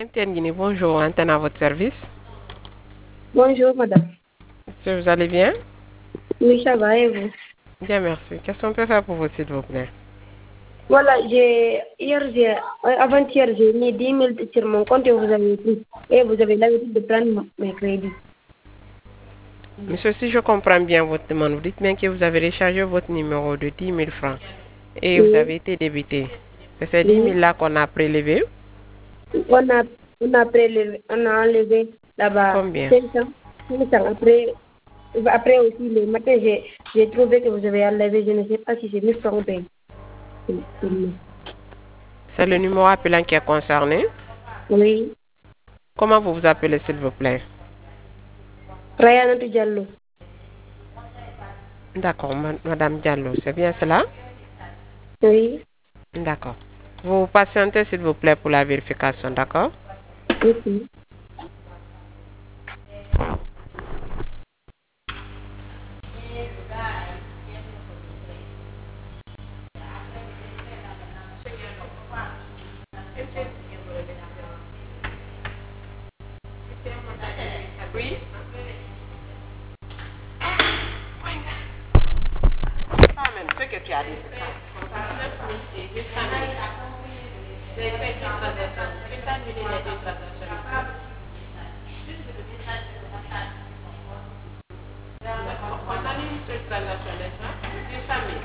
Guinée, bonjour, antenne à votre service. Bonjour, madame. Monsieur, vous allez bien? Oui, ça va, et vous? Bien, merci. Qu'est-ce qu'on peut faire pour vous, s'il vous plaît? Voilà, avant-hier, j'ai mis 10 000 sur mon compte et vous avez pris. Et vous avez l'habitude de prendre mes crédits. Monsieur, si je comprends bien votre demande, vous dites bien que vous avez rechargé votre numéro de 10 000 francs et vous Oui, avez été débité. C'est ces 10 000 oui. là qu'on a prélevé. On a enlevé là-bas Combien? 500. 500. Après aussi, le matin, j'ai trouvé que vous avez enlevé, je ne sais pas si c'est 1000 francs ou bien. C'est le numéro appelant qui est concerné. Oui. Comment vous vous appelez, s'il vous plaît? Rayanatou Diallo. D'accord, Madame Diallo, c'est bien cela? Oui. D'accord. Vous patientez, s'il vous plaît, pour la vérification, d'accord? Oui. Ce que tu as dit. On a mis une seule transaction, n'est-ce pas? C'est ça, mais.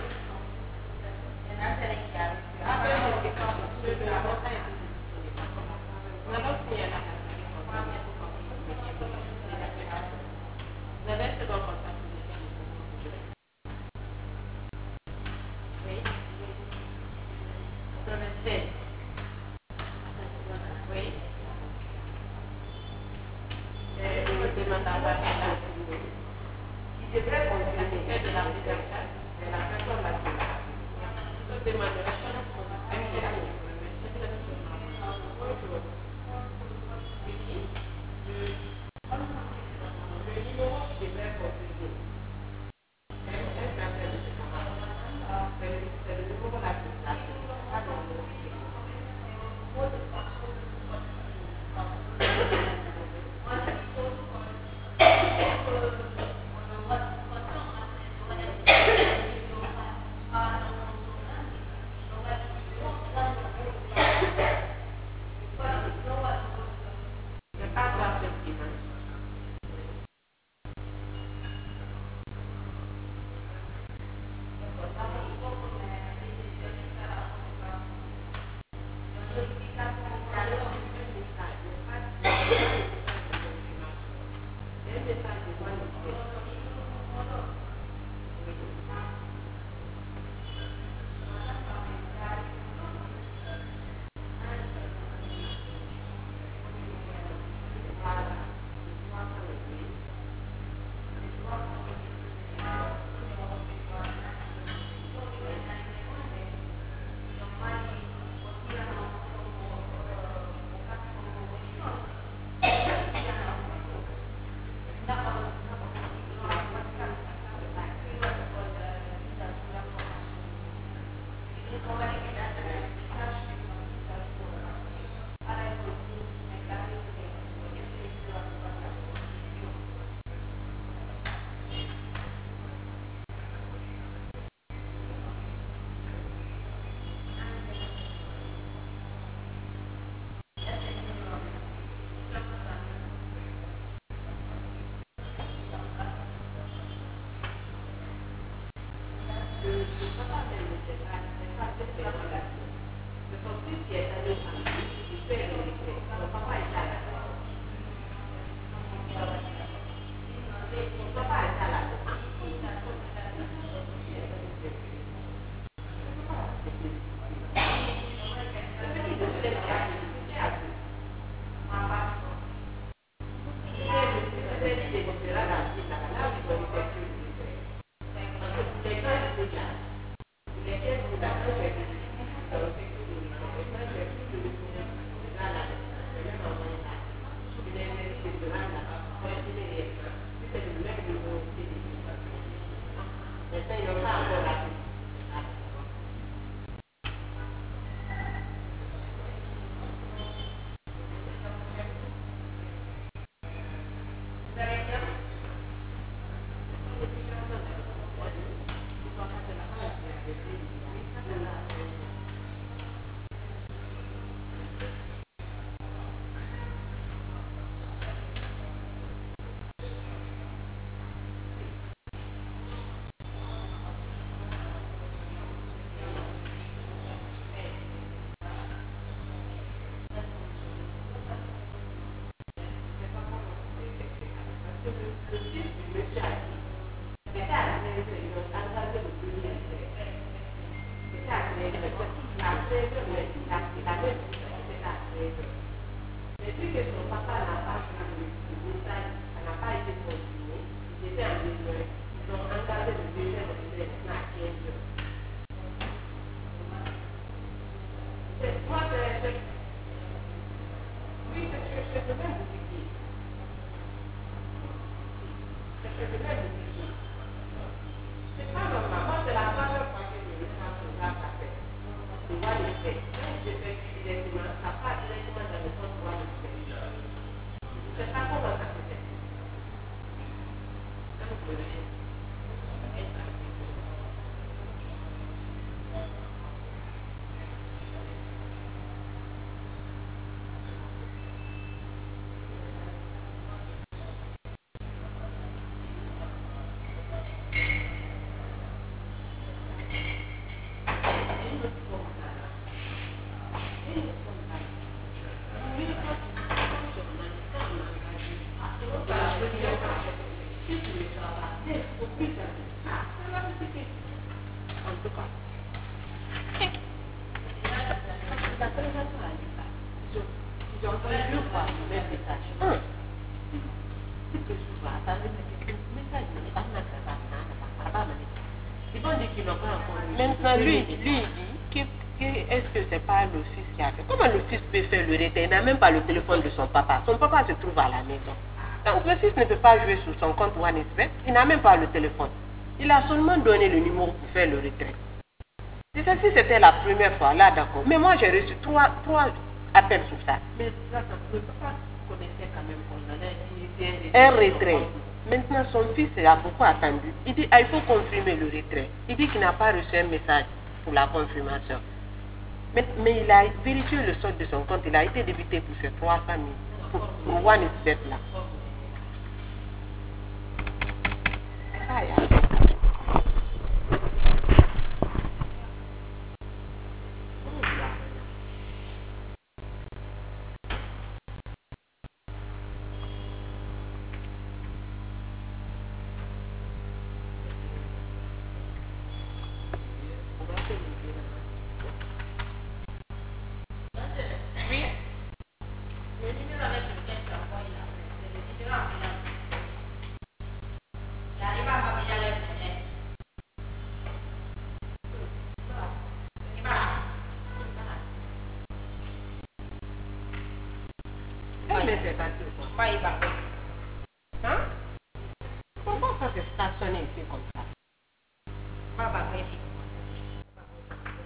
Maintenant, lui dit est-ce que c'est pas le fils qui a fait? Comment le fils peut faire le retrait? Il n'a même pas le téléphone de son papa. Son papa se trouve à la maison. Donc le fils ne peut pas jouer sur son compte OneXBet. Il n'a même pas le téléphone. Il a seulement donné le numéro pour faire le retrait. Si c'était la première fois, là d'accord. Mais moi j'ai reçu trois appels sur ça. Mais là, le papa connaissait quand même qu'on allait un retrait. Maintenant, son fils a beaucoup attendu. Il dit, il faut confirmer le retrait. Il dit qu'il n'a pas reçu un message pour la confirmation. Mais il a vérifié le solde de son compte. Il a été débité pour ces 300 000. Pour OneXBet là. Hein? Pourquoi ça s'est stationné ici comme ça?